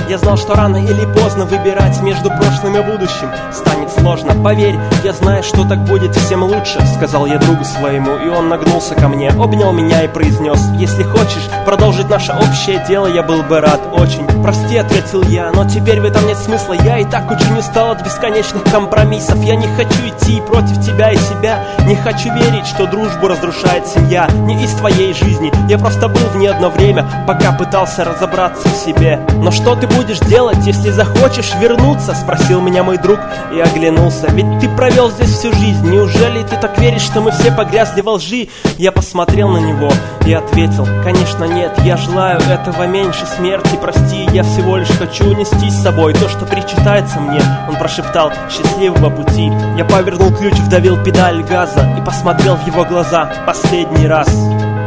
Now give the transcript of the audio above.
Я знал, что рано или поздно выбирать между прошлым и будущим станет сложно. Поверь, я знаю, что так будет всем лучше, сказал я другу своему, и он нагнулся ко мне, обнял меня и произнес: если хочешь продолжить наше общее дело, я был бы рад очень. Прости, ответил я, но теперь в этом нет смысла. Я и так очень устал от бесконечных компромиссов. Я не хочу идти против тебя и себя. Не хочу верить, что дружбу разрушает семья. Не из твоей жизни, я просто был в ней одно время, пока пытался разобраться в себе. Но что ты будешь делать, если захочешь вернуться? Спросил меня мой друг и оглянулся. Ведь ты провел здесь всю жизнь. Неужели ты так веришь, что мы все погрязли во лжи? Я посмотрел на него и ответил: конечно нет, я желаю этого меньше смерти. Прости, я всего лишь хочу унести с собой то, что причитается мне. Он прошептал: счастливого пути. Я повернул ключ, вдавил педаль газа и посмотрел в его глаза последний раз.